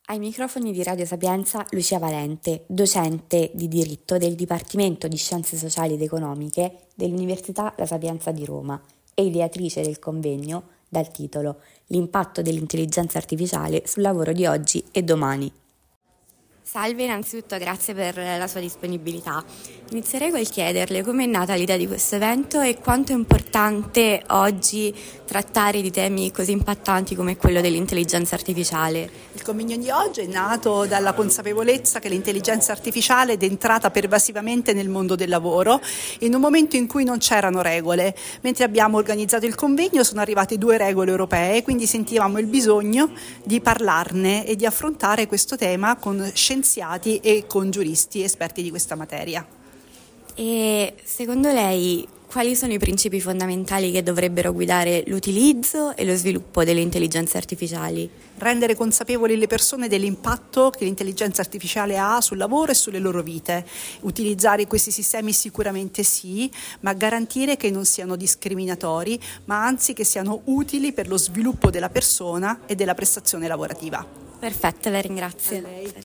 Ai microfoni di Radio Sapienza Lucia Valente, docente di diritto del Dipartimento di Scienze Sociali ed Economiche dell'Università La Sapienza di Roma e ideatrice del convegno dal titolo L'impatto dell'intelligenza artificiale sul lavoro di oggi e domani. Salve, innanzitutto grazie per la sua disponibilità. Inizierei col chiederle come è nata l'idea di questo evento e quanto è importante oggi trattare di temi così impattanti come quello dell'intelligenza artificiale. Il convegno di oggi è nato dalla consapevolezza che l'intelligenza artificiale è entrata pervasivamente nel mondo del lavoro in un momento in cui non c'erano regole. Mentre abbiamo organizzato il convegno sono arrivate 2 regole europee, quindi sentivamo il bisogno di parlarne e di affrontare questo tema con scienziati e con giuristi esperti di questa materia. E secondo lei quali sono i principi fondamentali che dovrebbero guidare l'utilizzo e lo sviluppo delle intelligenze artificiali? Rendere consapevoli le persone dell'impatto che l'intelligenza artificiale ha sul lavoro e sulle loro vite. Utilizzare questi sistemi sicuramente sì, ma garantire che non siano discriminatori, ma anzi che siano utili per lo sviluppo della persona e della prestazione lavorativa. Perfetto, la ringrazio. A lei.